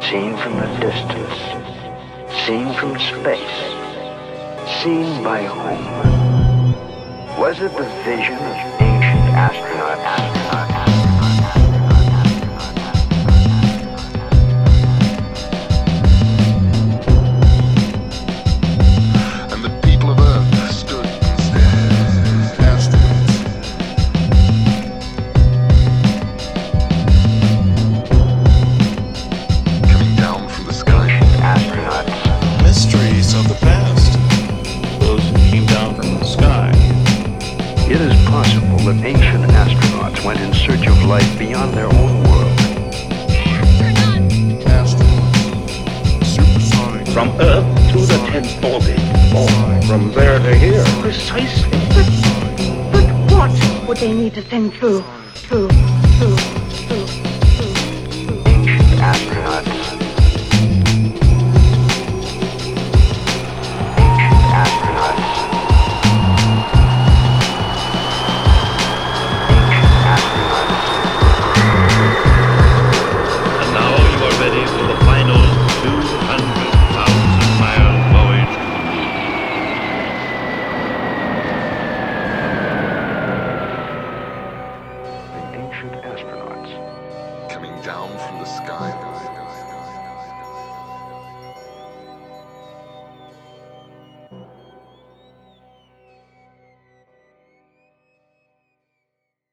seen from a distance, seen from space, seen by whom? Was it the vision of ancient astronauts? Mysteries of the past. Those who came down from the sky. It is possible that ancient astronauts went in search of life beyond their own world. Supersonic. From Earth to the 10th orbit, or from there to here. Precisely. But what would they need to send through? Ancient astronauts. And now you are ready for the final 200,000-mile voyage to the moon. The ancient astronauts. Coming down from the sky.